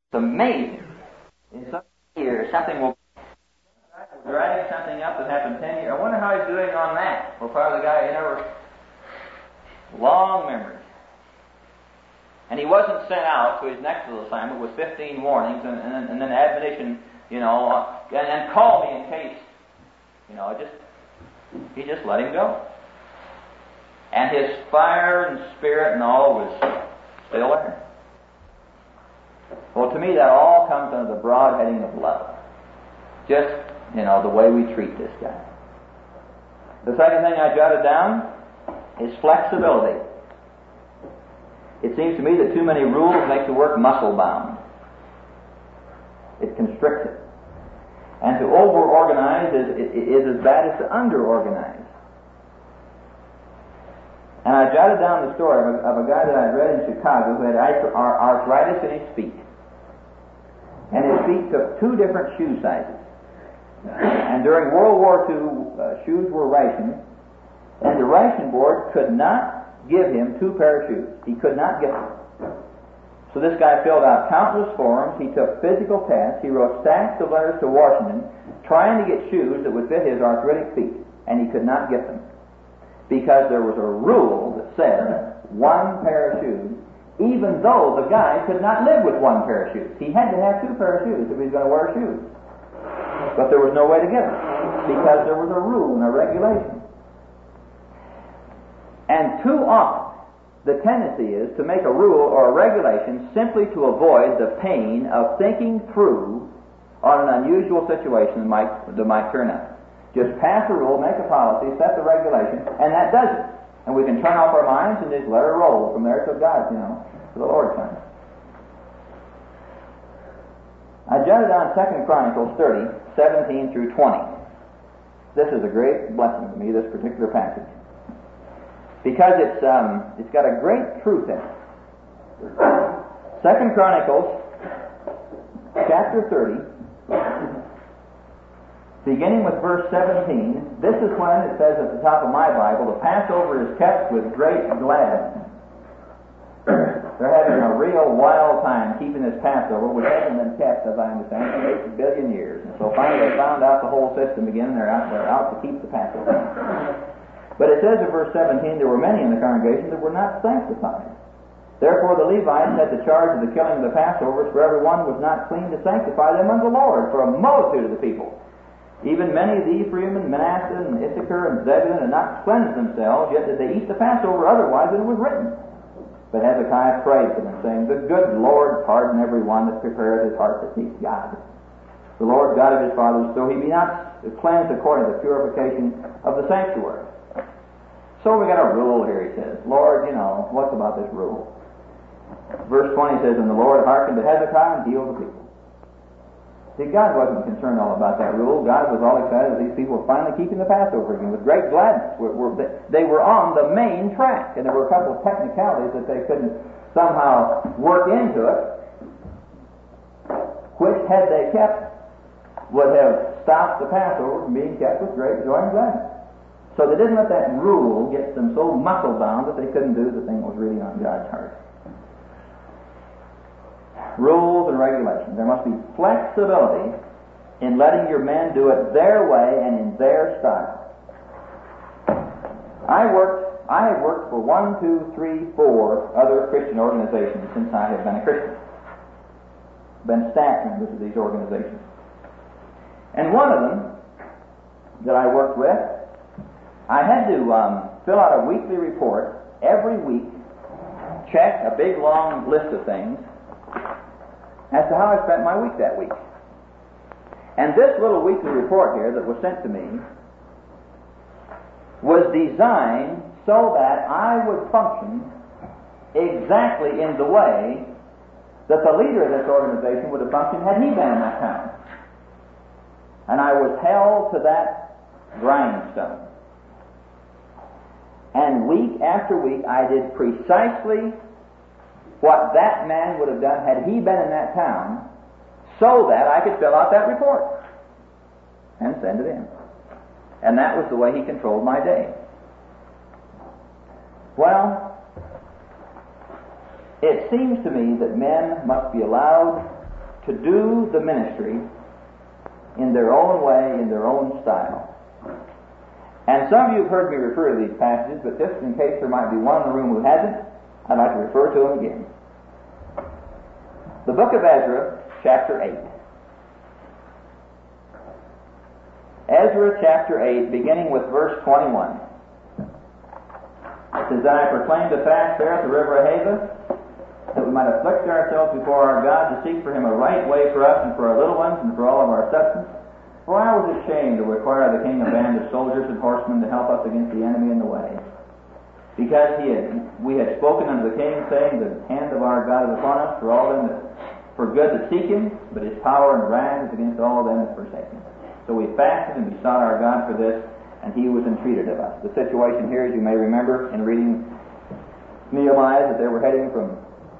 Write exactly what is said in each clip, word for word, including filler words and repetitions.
It's amazing. In some years, something will writing something up that happened ten years. I wonder how he's doing on that. Well, probably the guy, you know, long memory. And he wasn't sent out to his next little assignment with fifteen warnings and, and, and then admonition, you know, uh, and, and call me in case, you know, just he just let him go. And his fire and spirit and all was still there. Well, to me, that all comes under the broad heading of love. Just, you know, the way we treat this guy. The second thing I jotted down is flexibility. It seems to me that too many rules make the work muscle-bound. It constricts it. And to over-organize is, is as bad as to under-organize. And I jotted down the story of a, of a guy that I'd read in Chicago who had arthritis in his feet. And his feet took two different shoe sizes. And during World War Two, uh, shoes were rationed, and the ration board could not give him two pair of shoes. He could not get them. So this guy filled out countless forms, he took physical tests, he wrote stacks of letters to Washington trying to get shoes that would fit his arthritic feet, and he could not get them. Because there was a rule that said one pair of shoes, even though the guy could not live with one pair of shoes. He had to have two pair of shoes if he was going to wear shoes. But there was no way to get them, because there was a rule and a regulation. And too often, the tendency is to make a rule or a regulation simply to avoid the pain of thinking through on an unusual situation that might, that might turn up. Just pass a rule, make a policy, set the regulation, and that does it. And we can turn off our minds and just let it roll from there to God, you know, to the Lord's time. I jotted down Second Chronicles thirty, seventeen through twenty. This is a great blessing to me, this particular passage. Because it's um, it's got a great truth in it. Second Chronicles, chapter thirty, beginning with verse seventeen. This is when it says at the top of my Bible, the Passover is kept with great gladness. They're having a real wild time keeping this Passover, which hasn't been kept, as I understand, for eight billion years. And so finally they found out the whole system again, and they're out, they're out to keep the Passover. But it says in verse seventeen, there were many in the congregation that were not sanctified. Therefore the Levites had the charge of the killing of the Passovers, for every one was not clean to sanctify them unto the Lord, for a multitude of the people. Even many of the Ephraim and Manasseh and Issachar and Zebulun had not cleansed themselves, yet did they eat the Passover otherwise than it was written. But Hezekiah prayed for them, saying, the good Lord pardon every one that prepareth his heart to seek God, the Lord God of his fathers, so he be not cleansed according to the purification of the sanctuary. So we got a rule here, he says. Lord, you know, what's about this rule? Verse twenty says, and the Lord hearkened to Hezekiah and healed the people. See, God wasn't concerned all about that rule. God was all excited that these people were finally keeping the Passover again with great gladness. We're, we're, they were on the main track, and there were a couple of technicalities that they couldn't somehow work into it, which, had they kept, would have stopped the Passover from being kept with great joy and gladness. So they didn't let that rule get them so muscle-bound that they couldn't do the thing that was really on God's heart. Rules and regulations. There must be flexibility in letting your men do it their way and in their style. I worked, I have worked for one, two, three, four other Christian organizations since I have been a Christian. Been staff members of these organizations. And one of them that I worked with, I had to um, fill out a weekly report every week, check a big long list of things as to how I spent my week that week. And this little weekly report here that was sent to me was designed so that I would function exactly in the way that the leader of this organization would have functioned had he been in that town. And I was held to that grindstone. And week after week I did precisely what that man would have done had he been in that town, so that I could fill out that report and send it in. And that was the way he controlled my day. Well, it seems to me that men must be allowed to do the ministry in their own way, in their own style. And some of you have heard me refer to these passages, but just in case there might be one in the room who hasn't, I'd like to refer to them again. The book of Ezra, chapter eight. Ezra chapter eight, beginning with verse twenty-one. It says, "Then I proclaimed a fast there at the river Ahava, that we might afflict ourselves before our God to seek for him a right way for us and for our little ones and for all of our substance. For I was ashamed to require the king a band of soldiers and horsemen to help us against the enemy in the way. Because he had, we had spoken unto the king, saying, the hand of our God is upon us for all them that for good that seek him, but his power and wrath is against all them that forsake him. So we fasted and besought our God for this, and he was entreated of us." The situation here, as you may remember in reading Nehemiah, that they were heading from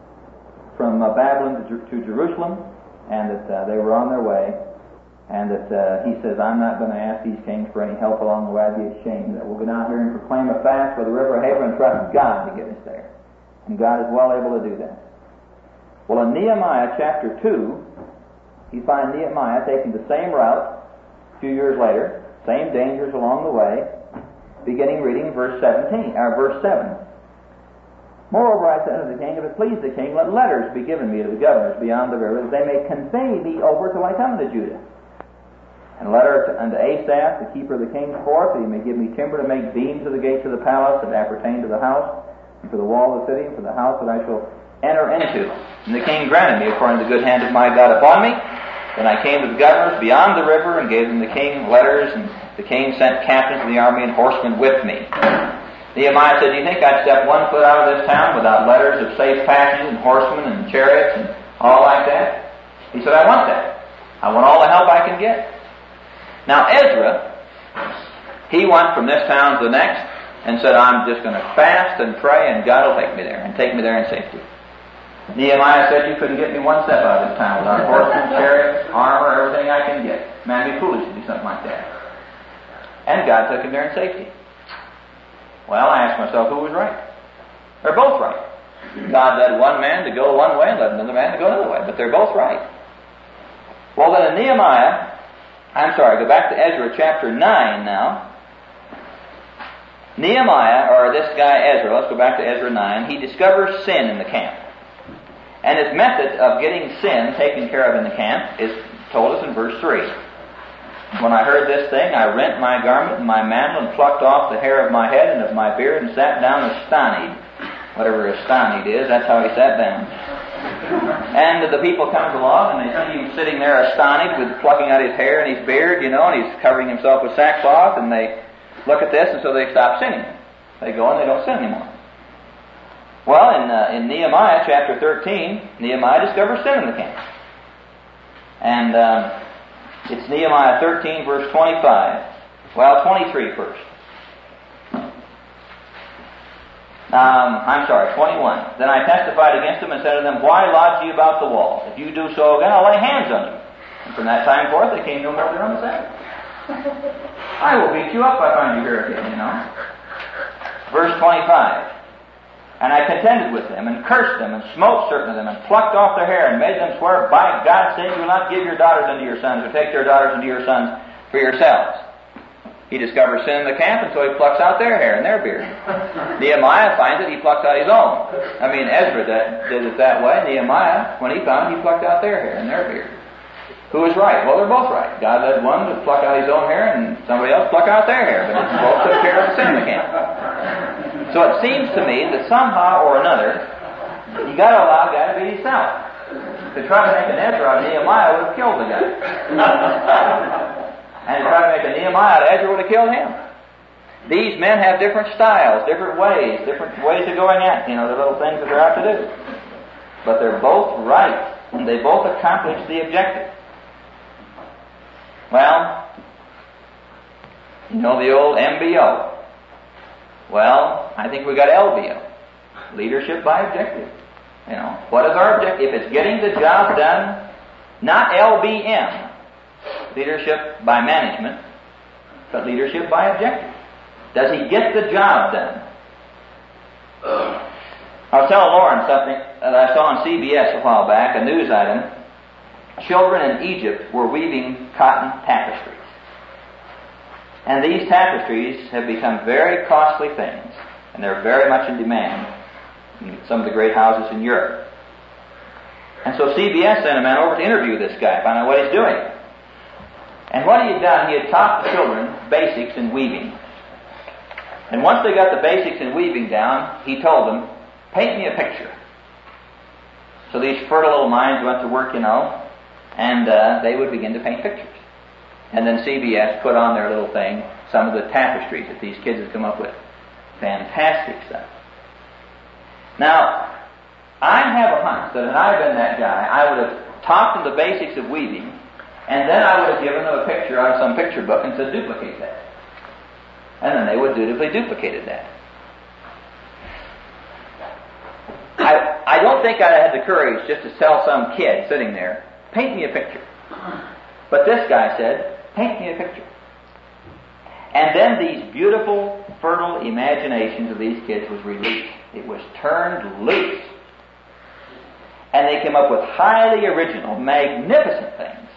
from uh, Babylon to, to Jerusalem, and that uh, they were on their way, and that uh, he says, "I'm not going to ask these kings for any help along the way. I'd be ashamed. That we'll go down here and proclaim a fast by the river Ahava and trust God to get us there." And God is well able to do that. Well, in Nehemiah chapter two, you find Nehemiah taking the same route a few years later, same dangers along the way, beginning reading verse seventeen, or verse seven. "Moreover, I said unto the king, if it please the king, let letters be given me to the governors beyond the river, that they may convey me over till I come into Judah. And a letter unto Asaph, the keeper of the king's court, that he may give me timber to make beams of the gates of the palace that appertain to the house, and for the wall of the city, and for the house that I shall enter into. And the king granted me according to the good hand of my God upon me. Then I came to the governors beyond the river, and gave them the king letters, and the king sent captains of the army and horsemen with me." Nehemiah said, "Do you think I'd step one foot out of this town without letters of safe passage and horsemen and chariots and all like that?" He said, "I want that. I want all the help I can get." Now Ezra, he went from this town to the next and said, "I'm just going to fast and pray, and God will take me there and take me there in safety." Nehemiah said, "You couldn't get me one step out of this town without horsemen, chariots, armor, everything I can get. Man, it'd be foolish to do something like that." And God took him there in safety. Well, I asked myself, who was right? They're both right. God led one man to go one way and led another man to go another way, but they're both right. Well, then in Nehemiah, I'm sorry, go back to Ezra chapter nine now. Nehemiah, or this guy Ezra, let's go back to Ezra nine, he discovers sin in the camp. And his method of getting sin taken care of in the camp is told us in verse three. "When I heard this thing, I rent my garment and my mantle and plucked off the hair of my head and of my beard and sat down astonied." Whatever astonied is, that's how he sat down. And the people comes along and they see him sitting there astonied with plucking out his hair and his beard, you know, and he's covering himself with sackcloth, and they look at this and so they stop sinning. They go and they don't sin anymore. Well, in, uh, in Nehemiah chapter thirteen, Nehemiah discovers sin in the camp. And um, it's Nehemiah thirteen, verse twenty-five. Well, twenty-three first. Um, I'm sorry, twenty-one. "Then I testified against them and said to them, Why lodge ye about the wall? If you do so again, I'll lay hands on you. And from that time forth, they came no more there on the Sabbath. I will beat you up if I find you here again, you know." Verse twenty-five. "And I contended with them, and cursed them, and smote certain of them, and plucked off their hair, and made them swear, By God's sake, you will not give your daughters unto your sons, or take their daughters unto your sons for yourselves." He discovers sin in the camp, and so he plucks out their hair and their beard. Nehemiah finds it, he plucks out his own. I mean, Ezra that, did it that way. Nehemiah, when he found it, he plucked out their hair and their beard. Who is right? Well, they're both right. God led one to pluck out his own hair, and somebody else pluck out their hair, but they both took care of the sin in the camp. So it seems to me that somehow or another, you got to allow God to be himself. To try to make an Ezra out of Nehemiah would have killed the guy. And to try to make a Nehemiah out of Ezra would have killed him. These men have different styles, different ways, different ways of going at, you know, the little things that they're out to do. But they're both right, and they both accomplish the objective. Well, you know the old M B O. Well, I think we got L B O. Leadership by objective. You know, what is our objective? If it's getting the job done, not L B M, leadership by management, but leadership by objective. Does he get the job done? I was telling Lauren something that I saw on C B S a while back, a news item, children in Egypt were weaving cotton tapestries. And these tapestries have become very costly things, and they're very much in demand in some of the great houses in Europe. And so C B S sent a man over to interview this guy, find out what he's doing. And what he had done, he had taught the children basics in weaving. And once they got the basics in weaving down, he told them, paint me a picture. So these fertile little minds went to work, you know, and uh, they would begin to paint pictures. And then C B S put on their little thing some of the tapestries that these kids had come up with. Fantastic stuff. Now, I have a hunch that had I been that guy, I would have taught them the basics of weaving, and then I would have given them a picture out of some picture book and said, duplicate that. And then they would dutifully duplicated that. I, I don't think I'd have had the courage just to tell some kid sitting there, paint me a picture. But this guy said, paint me a picture. And then these beautiful, fertile imaginations of these kids was released. It was turned loose. And they came up with highly original, magnificent things.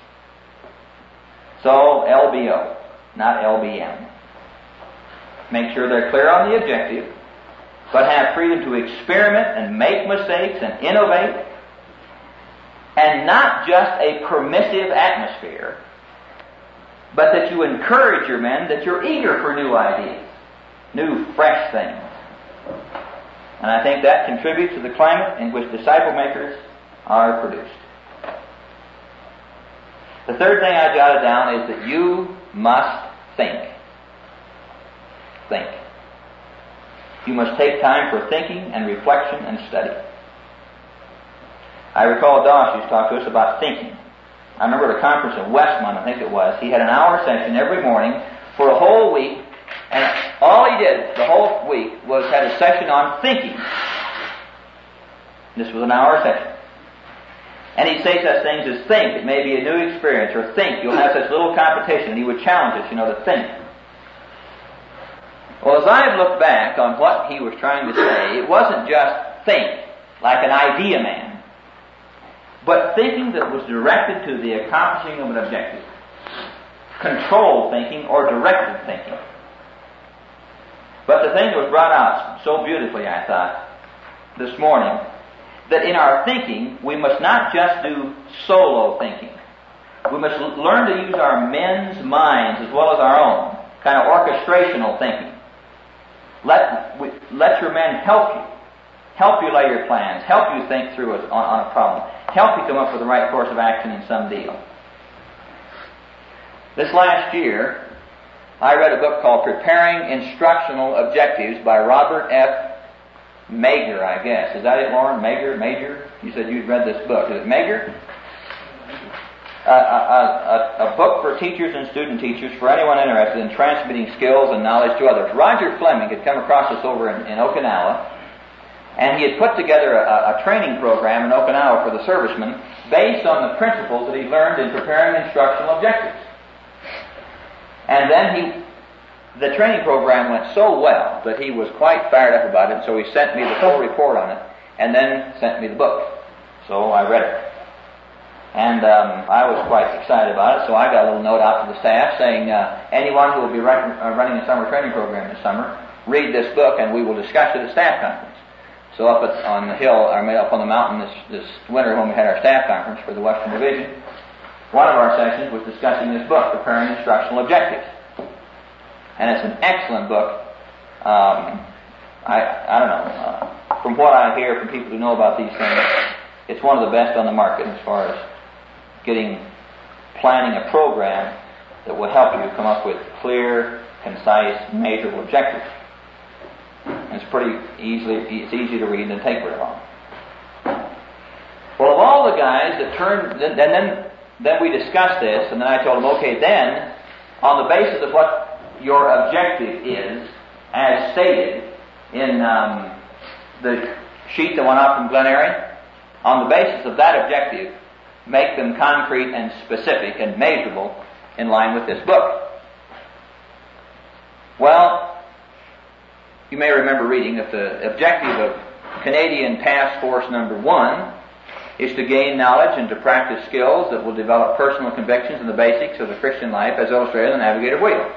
So, L B O, not L B M. Make sure they're clear on the objective, but have freedom to experiment and make mistakes and innovate, and not just a permissive atmosphere, but that you encourage your men, that you're eager for new ideas, new, fresh things. And I think that contributes to the climate in which disciple makers are produced. The third thing I jotted down is that you must think. Think. You must take time for thinking and reflection and study. I recall Dosh used to talk to us about thinking. I remember at a conference in Westmont, I think it was, he had an hour session every morning for a whole week, and all he did the whole week was had a session on thinking. This was an hour session. And he'd say such things as, think, it may be a new experience, or think, you'll have such little competition. And he would challenge us, you know, to think. Well, as I've looked back on what he was trying to say, it wasn't just think, like an idea man, but thinking that was directed to the accomplishing of an objective. Controlled thinking or directed thinking. But the thing that was brought out so beautifully, I thought, this morning, that in our thinking, we must not just do solo thinking. We must l- learn to use our men's minds as well as our own, kind of orchestrational thinking. Let, we, let your men help you. Help you lay your plans. Help you think through it on, on a problem. Help you come up with the right course of action in some deal. This last year, I read a book called Preparing Instructional Objectives by Robert F. Mager, I guess. Is that it, Lauren? Mager? Major? You said you'd read this book. Is it Mager? Uh, a, a, a book for teachers and student teachers, for anyone interested in transmitting skills and knowledge to others. Roger Fleming had come across this over in, in Okinawa, and he had put together a, a training program in Okinawa for the servicemen based on the principles that he learned in preparing instructional objectives. And then he The training program went so well that he was quite fired up about it, so he sent me the full report on it, and then sent me the book. So I read it. And um, I was quite excited about it, so I got a little note out to the staff saying, uh, anyone who will be writing, uh, running a summer training program this summer, read this book and we will discuss it at staff conference. So up at, on the hill, or made up on the mountain this, this winter when we had our staff conference for the Western Division, one of our sessions was discussing this book, Preparing Instructional Objectives. And it's an excellent book. Um, I, I don't know. Uh, from what I hear from people who know about these things, it's one of the best on the market as far as getting, planning a program that will help you come up with clear, concise, measurable objectives. And it's pretty easily, it's easy to read and take very long. Well, of all the guys that turned, then, then, then we discussed this, and then I told them, okay, then, on the basis of what your objective is, as stated in um, the sheet that went out from Glen Eyrie, on the basis of that objective, make them concrete and specific and measurable in line with this book. Well, you may remember reading that the objective of Canadian Task Force Number One is to gain knowledge and to practice skills that will develop personal convictions and the basics of the Christian life as illustrated in the navigator wheel.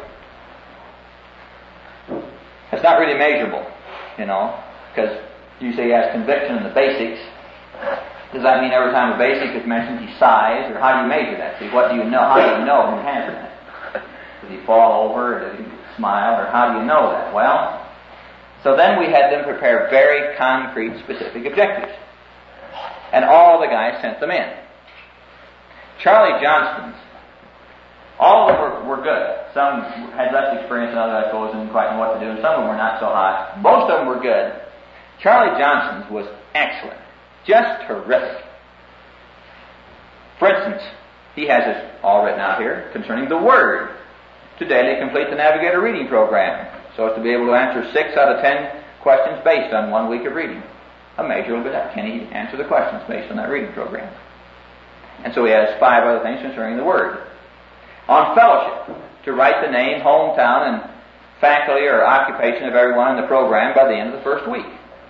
It's not really measurable, you know, because you say he has conviction in the basics. Does that mean every time a basic is mentioned he sighs, or how do you measure that? See, what do you know? How do you know who has it? Does he fall over, or does he smile, or how do you know that? Well, so then we had them prepare very concrete, specific objectives. And all the guys sent them in. Charlie Johnston's, all of them were, were good. Some had less experience than others, I suppose, and didn't quite know what to do, and some of them were not so hot. Most of them were good. Charlie Johnston's was excellent. Just terrific. For instance, he has it all written out here concerning the Word. To daily complete the Navigator reading program, so as to be able to answer six out of ten questions based on one week of reading. A measure will be that. Can he answer the questions based on that reading program? And so he has five other things concerning the Word. On fellowship, to write the name, hometown, and faculty or occupation of everyone in the program by the end of the first week.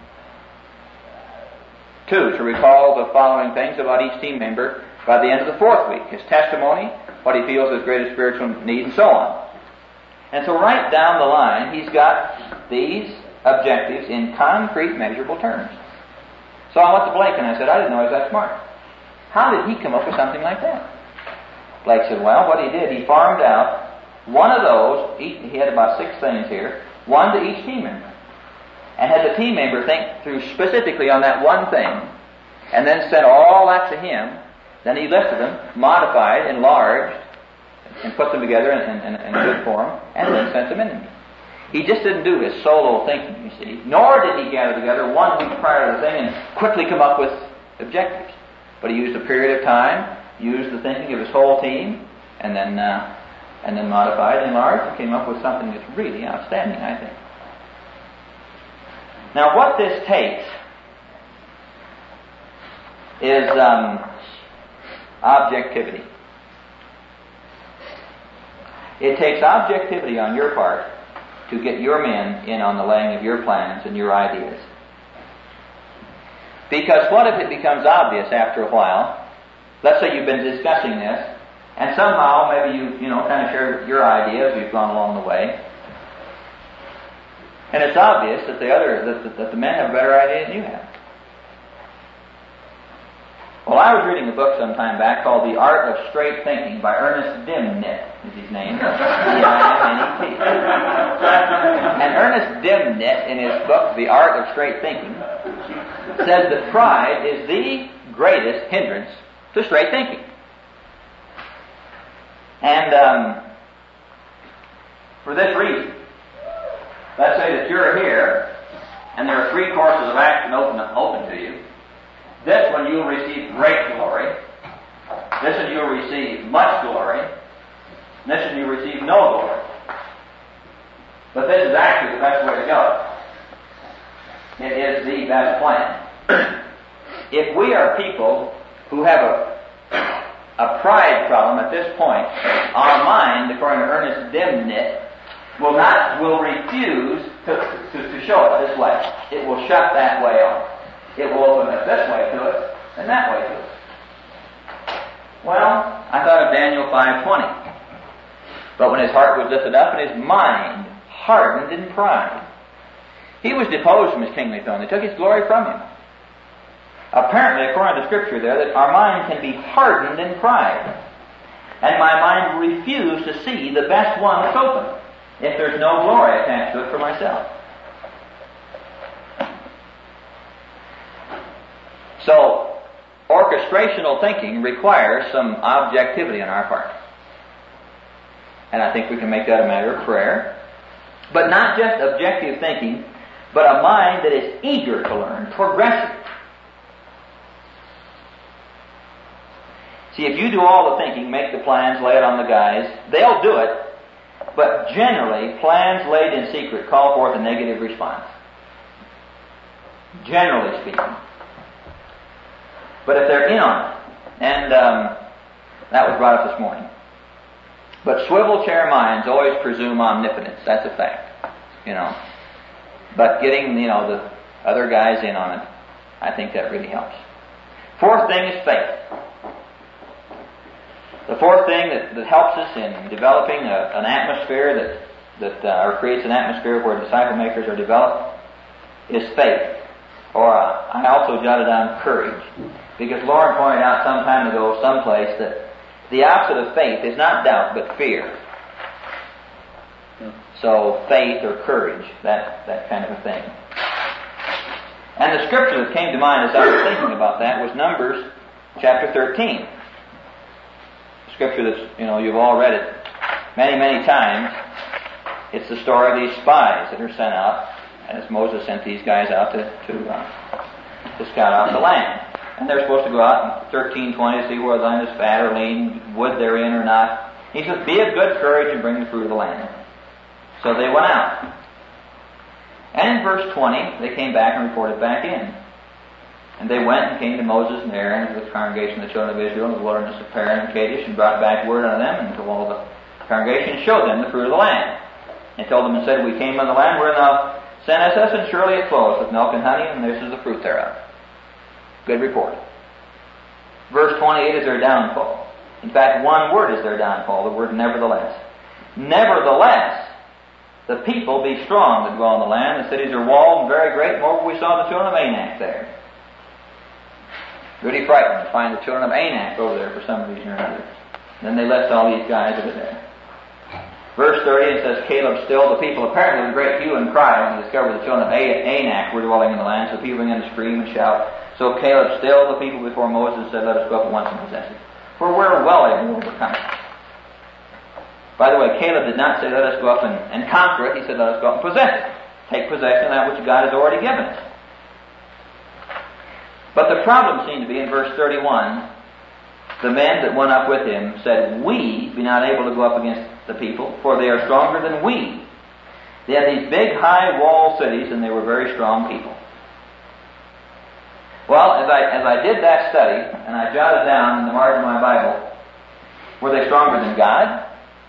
Two, to recall the following things about each team member by the end of the fourth week. His testimony, what he feels his greatest spiritual need, and so on. And so right down the line, he's got these objectives in concrete, measurable terms. So I went to Blake and I said, I didn't know he was that smart. How did he come up with something like that? Blake said, well, what he did, he farmed out one of those, he had about six things here, one to each team member. And had the team member think through specifically on that one thing, and then sent all that to him. Then he lifted them, modified, enlarged, and put them together in, in, in good form, and then sent them in to me. He just didn't do his solo thinking, you see, nor did he gather together one week prior to the thing and quickly come up with objectives. But he used a period of time, used the thinking of his whole team, and then uh, and then modified, enlarged, and came up with something that's really outstanding, I think. Now, what this takes is um, objectivity. It takes objectivity on your part to get your men in on the laying of your plans and your ideas. Because what if it becomes obvious after a while? Let's say you've been discussing this, and somehow maybe you, you know, kind of share your ideas as you've gone along the way. And it's obvious that the other, that, that, that the men have a better idea than you have. Well, I was reading a book some time back called The Art of Straight Thinking by Ernest Dimnit, is his name. D I M N E T. And Ernest Dimnit, in his book, The Art of Straight Thinking, says that pride is the greatest hindrance to straight thinking. And um, for this reason, let's say that you're here, and there are three courses of action open, open to you. This one you'll receive great glory. This one you'll receive much glory. And this one you'll receive no glory. But this is actually the best way to go. It is the best plan. If we are people who have a, a pride problem at this point, our mind, according to Ernest Dimnit, will not will refuse to, to, to show it this way. It will shut that way off. It will open it this way to it, and that way to it. Well, I thought of Daniel five twenty. But when his heart was lifted up and his mind hardened in pride, he was deposed from his kingly throne. They took his glory from him. Apparently, according to Scripture there, that our mind can be hardened in pride. And my mind will refuse to see the best one that's open if there's no glory attached to it for myself. So, orchestrational thinking requires some objectivity on our part. And I think we can make that a matter of prayer. But not just objective thinking, but a mind that is eager to learn, progressive. See, if you do all the thinking, make the plans, lay it on the guys, they'll do it. But generally, plans laid in secret call forth a negative response. Generally speaking. But if they're in on it, and um, that was brought up this morning. But swivel chair minds always presume omnipotence. That's a fact, you know. But getting, you know, the other guys in on it, I think that really helps. Fourth thing is faith. The fourth thing that, that helps us in developing a, an atmosphere that, that uh, or creates an atmosphere where disciple makers are developed is faith. Or uh, I also jotted down courage. Because Lauren pointed out some time ago, someplace, that the opposite of faith is not doubt, but fear. So, faith or courage, that, that kind of a thing. And the scripture that came to mind as I was thinking about that was Numbers chapter thirteen. Scripture that's, you know, you've all read it many, many times. It's the story of these spies that are sent out, as Moses sent these guys out to, to, uh, to scout out the land. And they're supposed to go out in thirteen twenty to see where the land is fat or lean, wood they're in or not. He says, be of good courage and bring the fruit of the land. So they went out. And in verse twenty, they came back and reported back in. And they went and came to Moses and Aaron with the congregation of the children of Israel in the wilderness of Paran and Kadesh, and brought back word unto them, and to all the congregation showed them the fruit of the land. And told them and said, we came on the land where thou sentest us, and surely it flows with milk and honey, and this is the fruit thereof. Good report. Verse twenty-eight is their downfall. In fact, one word is their downfall, the word nevertheless. Nevertheless, the people be strong that dwell in the land. The cities are walled and very great. Moreover, we saw the children of Anak there. Really frightened to find the children of Anak over there for some reason or another. Then they left all these guys over there. Verse thirty, it says, Caleb stilled the people apparently with great hue and cry when he discovered the children of Anak were dwelling in the land. So the people began to scream and shout. So Caleb stilled the people before Moses and said, let us go up at once and possess it. For we're well able to overcome it. By the way, Caleb did not say, let us go up and, and conquer it. He said, let us go up and possess it. Take possession of that which God has already given us. But the problem seemed to be in verse thirty-one, the men that went up with him said, we be not able to go up against the people, for they are stronger than we. They had these big, high walled cities, and they were very strong people. Well, as I, as I did that study, and I jotted down in the margin of my Bible, were they stronger than God?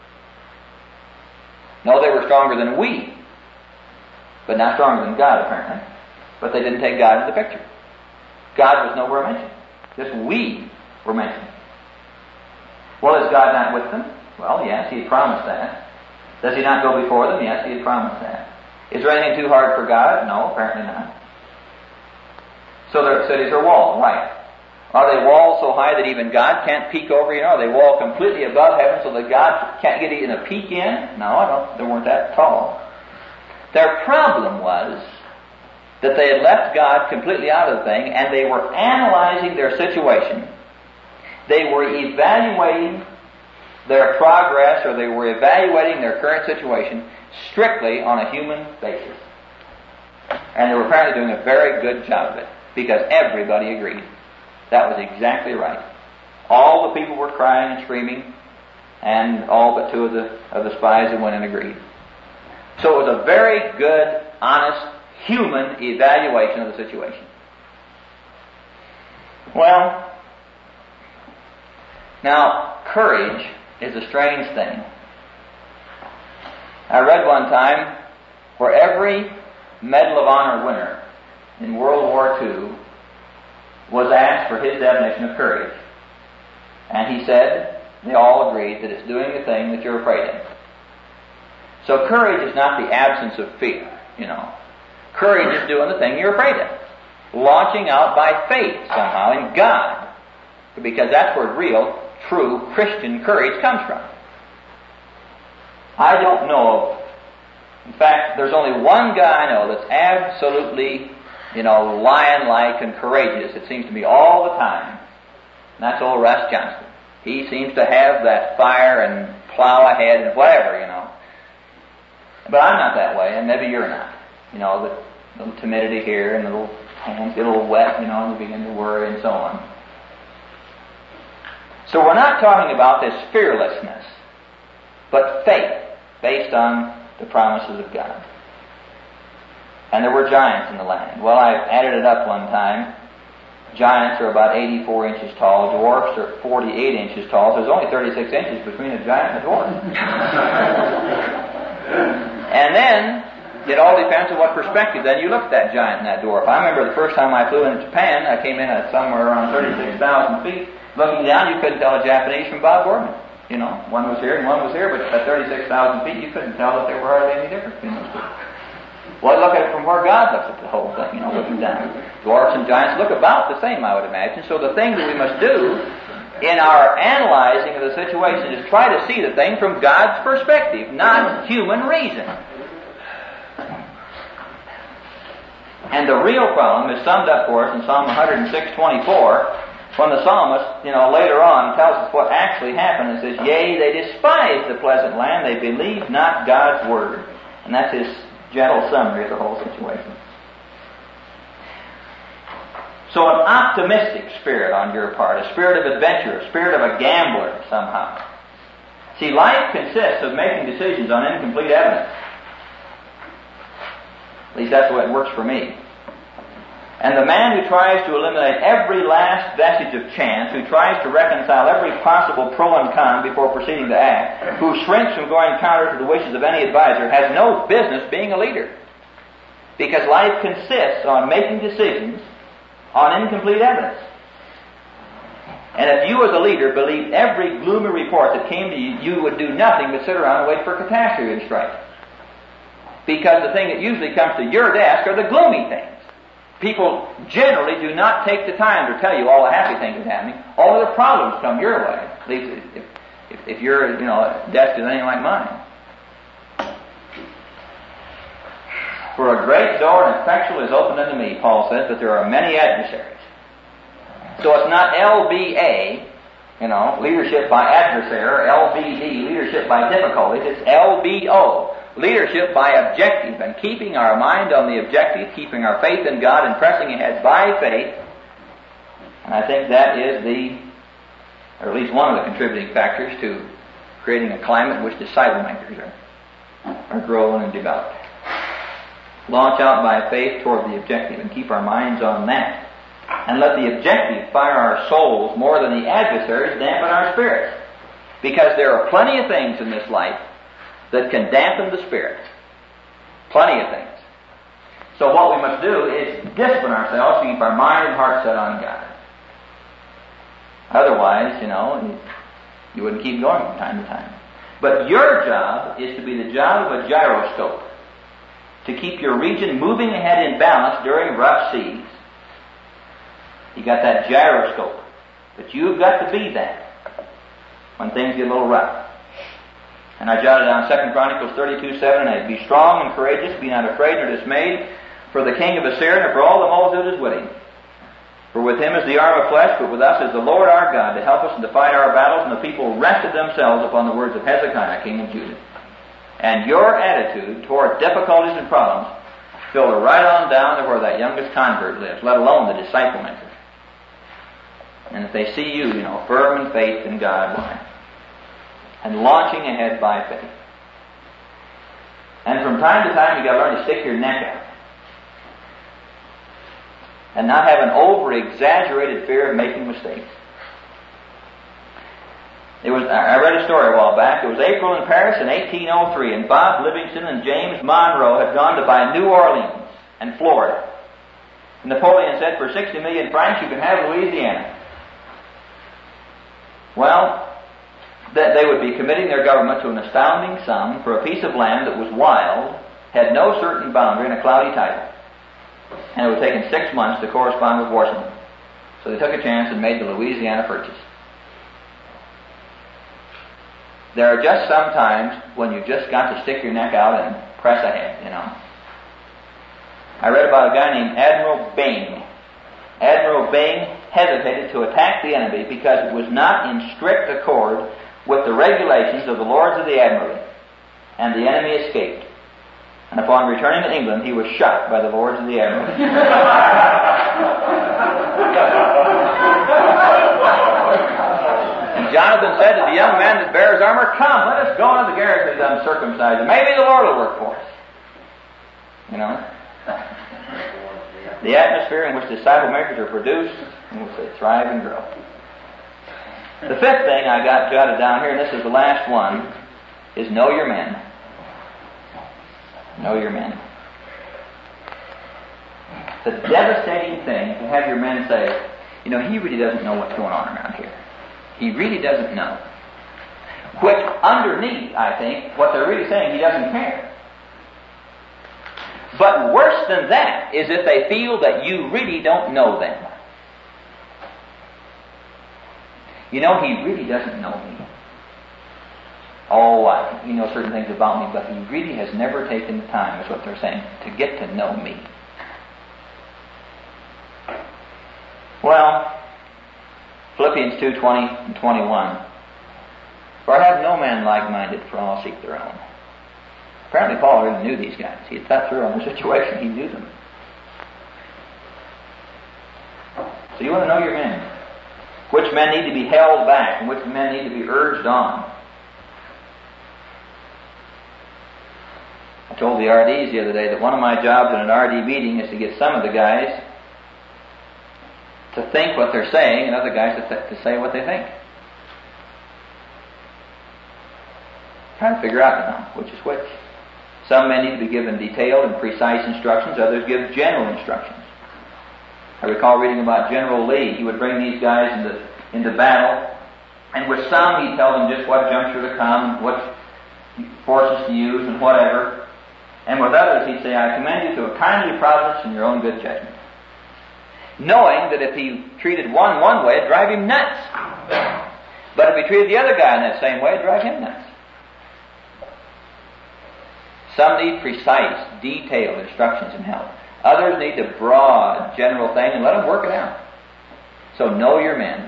No, they were stronger than we, but not stronger than God, apparently. But they didn't take God into the picture. God was nowhere mentioned. Just we were mentioned. Well, is God not with them? Well, yes, He had promised that. Does He not go before them? Yes, He had promised that. Is there anything too hard for God? No, apparently not. So their cities are walled, right. Are they walled so high that even God can't peek over? You know, are they walled completely above heaven so that God can't get even a peek in? No, I don't. They weren't that tall. Their problem was that they had left God completely out of the thing, and they were analyzing their situation. They were evaluating their progress, or they were evaluating their current situation strictly on a human basis. And they were apparently doing a very good job of it, because everybody agreed. That was exactly right. All the people were crying and screaming, and all but two of the of the spies that went and agreed. So it was a very good, honest, human evaluation of the situation. Well, now, courage is a strange thing. I read one time where every Medal of Honor winner in World War Two was asked for his definition of courage. And he said, they all agreed that it's doing the thing that you're afraid of. So courage is not the absence of fear, you know. Courage is doing the thing you're afraid of. Launching out by faith somehow in God. Because that's where real, true Christian courage comes from. I don't know. In fact, there's only one guy I know that's absolutely, you know, lion-like and courageous, it seems to me, all the time. And that's old Russ Johnston. He seems to have that fire and plow ahead and whatever, you know. But I'm not that way, and maybe you're not. You know, the little timidity here, and the little hands get a little wet, you know, and you begin to worry and so on. So we're not talking about this fearlessness, but faith based on the promises of God. And there were giants in the land. Well, I added it up one time. Giants are about eighty-four inches tall. Dwarfs are forty-eight inches tall. So there's only thirty-six inches between a giant and a dwarf. And then It all depends on what perspective then you look at that giant in that dwarf. I remember the first time I flew into Japan, I came in at somewhere around thirty-six thousand feet. Looking down, you couldn't tell a Japanese from Bob Gordon. You know, one was here and one was here, but at thirty-six thousand feet, you couldn't tell that there were hardly any difference between those two. Well, look at it from where God looks at the whole thing, you know, looking down. Dwarfs and giants look about the same, I would imagine. So the thing that we must do in our analyzing of the situation is try to see the thing from God's perspective, not human reason. And the real problem is summed up for us in Psalm one oh six twenty-four, when the psalmist, you know, later on tells us what actually happened. It says, "Yea, they despised the pleasant land, they believed not God's word." And that's his gentle summary of the whole situation. So an optimistic spirit on your part, a spirit of adventure, a spirit of a gambler somehow. See, life consists of making decisions on incomplete evidence. At least that's the way it works for me. And the man who tries to eliminate every last vestige of chance, who tries to reconcile every possible pro and con before proceeding to act, who shrinks from going counter to the wishes of any advisor, has no business being a leader. Because life consists on making decisions on incomplete evidence. And if you as a leader believed every gloomy report that came to you, you would do nothing but sit around and wait for catastrophe to strike. Because the thing that usually comes to your desk are the gloomy things. People generally do not take the time to tell you all the happy things that's happening. All of the problems come your way. At least if, if, if your you know, desk is anything like mine. For a great door and effectual is opened unto me, Paul says, but there are many adversaries. So it's not L B A, you know, leadership by adversary, or L B D, leadership by difficulties. It's L B O, leadership by objective, and keeping our mind on the objective, keeping our faith in God, and pressing ahead by faith. And I think that is the, or at least one of the contributing factors to creating a climate in which disciple makers are, are growing and developed. Launch out by faith toward the objective and keep our minds on that. And let the objective fire our souls more than the adversaries dampen our spirits. Because there are plenty of things in this life that can dampen the spirit. Plenty of things. So what we must do is discipline ourselves to keep our mind and heart set on God. Otherwise, you know, you wouldn't keep going from time to time. But your job is to be the job of a gyroscope, to keep your region moving ahead in balance during rough seas. You got that gyroscope, but you've got to be that when things get a little rough. And I jotted down Second Chronicles thirty-two, seven and eight. Be strong and courageous, be not afraid nor dismayed, for the king of Assyria and for all the multitude is with him. For with him is the arm of flesh, but with us is the Lord our God to help us and to fight our battles. And the people rested themselves upon the words of Hezekiah, king of Judah. And your attitude toward difficulties and problems filter right on down to where that youngest convert lives, let alone the disciple maker. And if they see you, you know, firm in faith in God, and launching ahead by faith. And from time to time, you've got to learn to stick your neck out. And not have an over-exaggerated fear of making mistakes. It was, I read a story a while back. It was April in Paris in eighteen oh three, and Bob Livingston and James Monroe had gone to buy New Orleans and Florida. And Napoleon said, for sixty million francs you can have Louisiana. Well, that they would be committing their government to an astounding sum for a piece of land that was wild, had no certain boundary, and a cloudy title. And it would have taken six months to correspond with Washington. So they took a chance and made the Louisiana purchase. There are just some times when you've just got to stick your neck out and press ahead, you know. I read about a guy named Admiral Byng. Admiral Byng hesitated to attack the enemy because it was not in strict accord with the regulations of the Lords of the Admiralty, and the enemy escaped. And upon returning to England, he was shot by the Lords of the Admiralty. And Jonathan said to the young man that bears armor, come, let us go into the garrison of the uncircumcised, and maybe the Lord will work for us. You know? The atmosphere in which disciple makers are produced, in which they thrive and grow. The fifth thing I got jotted down here, and this is the last one, is know your men. Know your men. It's a devastating thing to have your men say, you know, he really doesn't know what's going on around here. He really doesn't know. Which, underneath, I think, what they're really saying, he doesn't care. But worse than that is if they feel that you really don't know them. You know, he really doesn't know me. Oh, I, he knows certain things about me, but he really has never taken the time, is what they're saying, to get to know me. Well, Philippians two, twenty and twenty-one. For I have no man like-minded, for all seek their own. Apparently Paul really knew these guys. He had thought through on the situation. He knew them. So you want to know your men. Which men need to be held back and which men need to be urged on. I told the R Ds the other day that one of my jobs in an R D meeting is to get some of the guys to think what they're saying and other guys to, th- to say what they think. Trying to figure out now which is which. Some men need to be given detailed and precise instructions, others give general instructions. I recall reading about General Lee. He would bring these guys into, into battle, and with some he'd tell them just what juncture to come, what forces to use, and whatever. And with others he'd say, I commend you to a kindly providence and your own good judgment. Knowing that if he treated one one way, it'd drive him nuts. But if he treated the other guy in that same way, it'd drive him nuts. Some need precise, detailed instructions and help. Others need the broad, general thing and let them work it out. So know your men.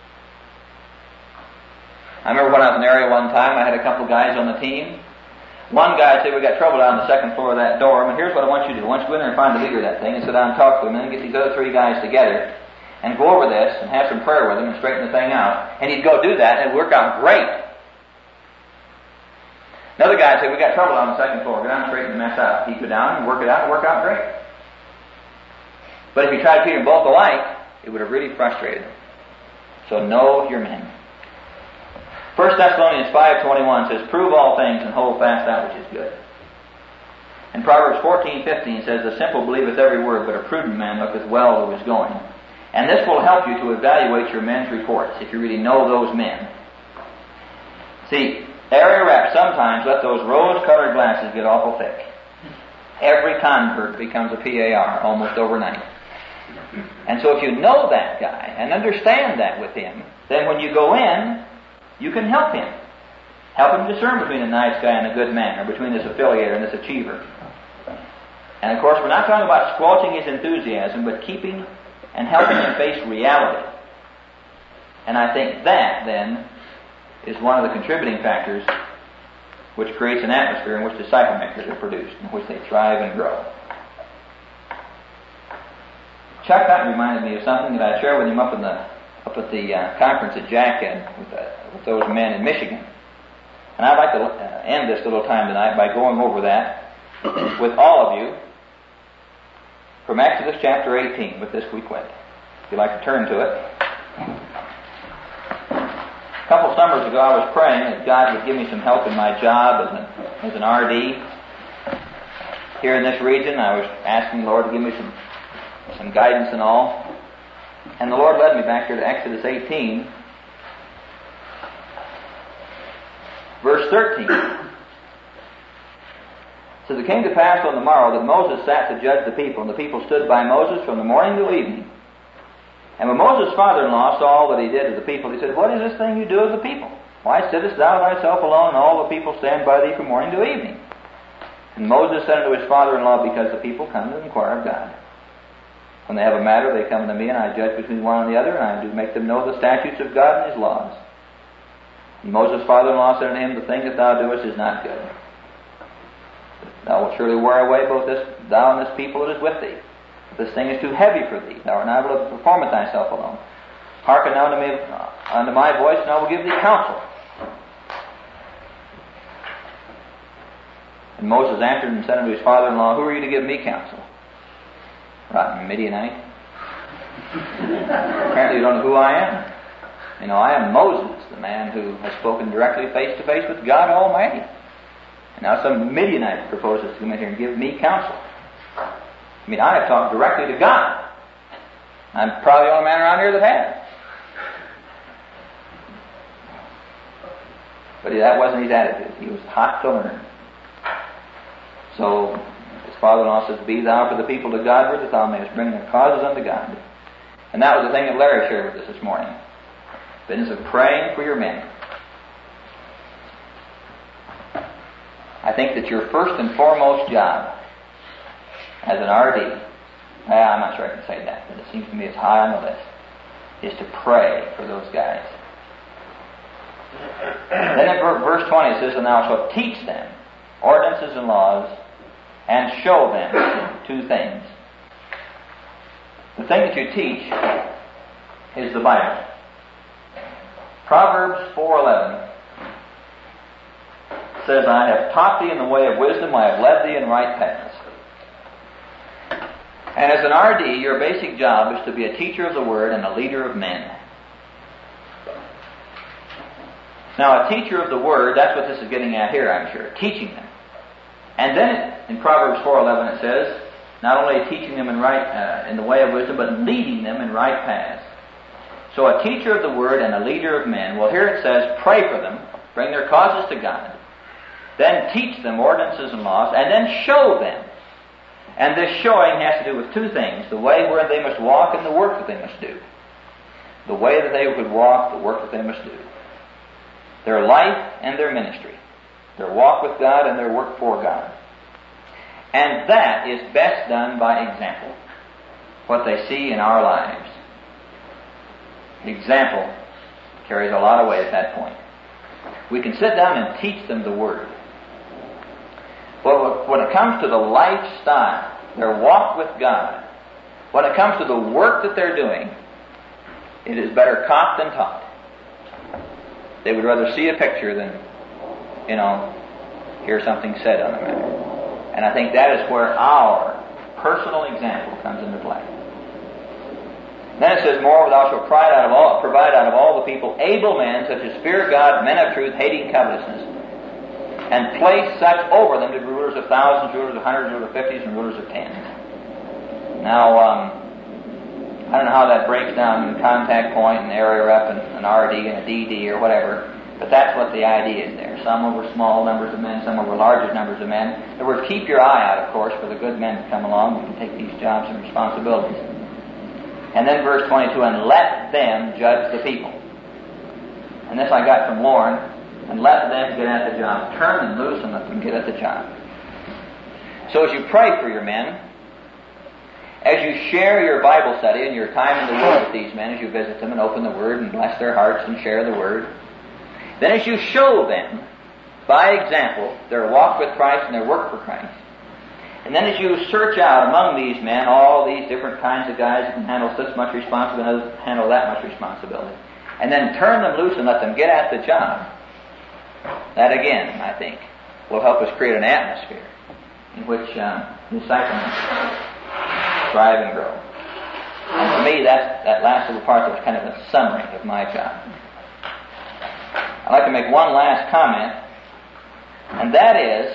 I remember when I was in the area one time, I had a couple of guys on the team. One guy said, we got trouble down on the second floor of that dorm, and here's what I want you to do. I want you to go in there and find the leader of that thing and sit down and talk to him, and then get these other three guys together and go over this and have some prayer with him and straighten the thing out. And he'd go do that, and it'd work out great. Another guy said, we got trouble on the second floor. Go down and straighten the mess out. He'd go down and work it out and work out great. But if you tried to treat them both alike, it would have really frustrated them. So know your men. First Thessalonians five twenty-one says, prove all things and hold fast that which is good. And Proverbs fourteen fifteen says, the simple believeth every word, but a prudent man looketh well to his going. And this will help you to evaluate your men's reports, if you really know those men. See, area reps sometimes let those rose-colored glasses get awful thick. Every convert becomes a P A R almost overnight. And so if you know that guy and understand that with him, then when you go in, you can help him. Help him discern between a nice guy and a good man, or between this affiliator and this achiever. And of course, we're not talking about squelching his enthusiasm, but keeping and helping him face reality. And I think that, then, is one of the contributing factors which creates an atmosphere in which disciple makers are produced, in which they thrive and grow. Chuck, that reminded me of something that I shared with him up in the up at the uh, conference that Jack had with, uh, with those men in Michigan. And I'd like to uh, end this little time tonight by going over that with all of you from Exodus chapter eighteen. With this we quit. If you'd like to turn to it. A couple summers ago I was praying that God would give me some help in my job as an, as an R D. Here in this region, I was asking the Lord to give me some, some guidance and all. And the Lord led me back here to Exodus eighteen, verse thirteen. It says, it came to pass on the morrow that Moses sat to judge the people, and the people stood by Moses from the morning till evening. And when Moses' father-in-law saw all that he did to the people, he said, what is this thing you do as a people? Why sittest thou thyself alone, and all the people stand by thee from morning till evening? And Moses said unto his father-in-law, because the people come to inquire of God. When they have a matter, they come to me, and I judge between one and the other, and I do make them know the statutes of God and his laws. And Moses' father-in-law said unto him, the thing that thou doest is not good. Thou wilt surely wear away both this, thou and this people that is with thee. This thing is too heavy for thee. Thou art not able to perform it thyself alone. Hearken now unto me, unto my voice, and I will give thee counsel. And Moses answered and said unto his father-in-law, who are you to give me counsel? Rotten Midianite. Apparently you don't know who I am. You know, I am Moses, the man who has spoken directly face to face with God Almighty. And now some Midianite proposes to come in here and give me counsel. I mean, I have talked directly to God. I'm probably the only man around here that has. But that wasn't his attitude. He was hot to learn. So his father-in-law says, "Be thou for the people to Godward, that thou mayest bring their causes unto God." And that was the thing that Larry shared with us this morning. Business of praying for your men. I think that your first and foremost job as an R D, well, I'm not sure I can say that, but it seems to me it's high on the list, is to pray for those guys. Then in verse twenty it says, "And thou shalt teach them ordinances and laws, and show them two things." The thing that you teach is the Bible. Proverbs four eleven says, "I have taught thee in the way of wisdom, I have led thee in right paths." And as an R D, your basic job is to be a teacher of the Word and a leader of men. Now, a teacher of the Word, that's what this is getting at here, I'm sure, teaching them. And then in Proverbs four eleven it says, not only teaching them in right uh, in the way of wisdom, but leading them in right paths. So a teacher of the Word and a leader of men. Well, here it says, pray for them, bring their causes to God, then teach them ordinances and laws, and then show them. And this showing has to do with two things: the way where they must walk and the work that they must do. The way that they would walk, the work that they must do. Their life and their ministry. Their walk with God and their work for God. And that is best done by example. What they see in our lives. Example carries a lot of weight at that point. We can sit down and teach them the Word. But when it comes to the lifestyle, their walk with God, when it comes to the work that they're doing, it is better caught than taught. They would rather see a picture than, you know, hear something said on the matter. And I think that is where our personal example comes into play. Then it says, "Moreover, thou shalt provide out of all, provide out of all the people able men, such as fear God, men of truth, hating covetousness, and place such over them to be rulers of thousands, rulers of hundreds, rulers of fifties, and rulers of tens." Now, um, I don't know how that breaks down in contact point and area rep and an R D and a D D or whatever, but that's what the idea is there. Some over small numbers of men, some over larger numbers of men. In other words, keep your eye out, of course, for the good men to come along who can take these jobs and responsibilities. And then verse twenty-two, "And let them judge the people." And this I got from Lauren. "And let them get at the job." Turn them loose and let them get at the job. So as you pray for your men, as you share your Bible study and your time in the Word with these men, as you visit them and open the Word and bless their hearts and share the Word, then as you show them, by example, their walk with Christ and their work for Christ, and then as you search out among these men all these different kinds of guys who can handle this much responsibility, others handle that much responsibility, and then turn them loose and let them get at the job, that again, I think, will help us create an atmosphere in which uh, disciples thrive and grow. And for me, that's, that last little part was kind of a summary of my job. I'd like to make one last comment, and that is,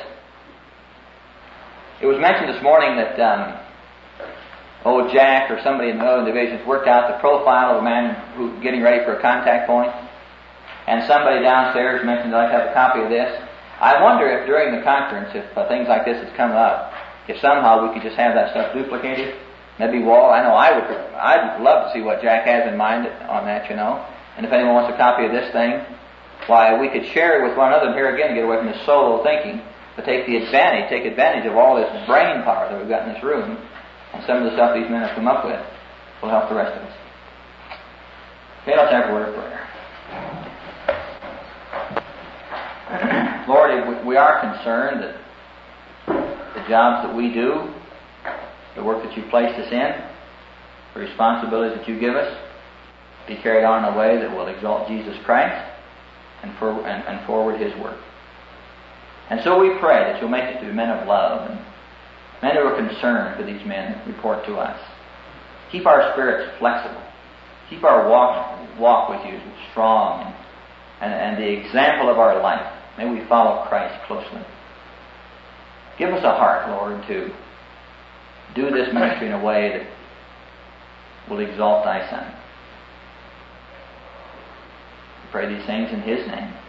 it was mentioned this morning that um, old Jack or somebody in the other divisions worked out the profile of a man who's getting ready for a contact point, and somebody downstairs mentioned that I'd have a copy of this. I wonder if during the conference, if uh, things like this has come up, if somehow we could just have that stuff duplicated. Maybe Wall, I know I would, I'd love to see what Jack has in mind on that, you know. And if anyone wants a copy of this thing, why, we could share it with one another, and here again get away from this solo thinking, but take the advantage, take advantage of all this brain power that we've got in this room, and some of the stuff these men have come up with will help the rest of us. Okay, let's have a word of prayer. Lord, we are concerned that the jobs that we do, the work that you've placed us in, the responsibilities that you give us, be carried on in a way that will exalt Jesus Christ and, for, and, and forward His work. And so we pray that you'll make it to be men of love and men who are concerned for these men that report to us. Keep our spirits flexible. Keep our walk, walk with you strong and, and the example of our life. May we follow Christ closely. Give us a heart, Lord, to do this ministry in a way that will exalt thy Son. We pray these things in His name.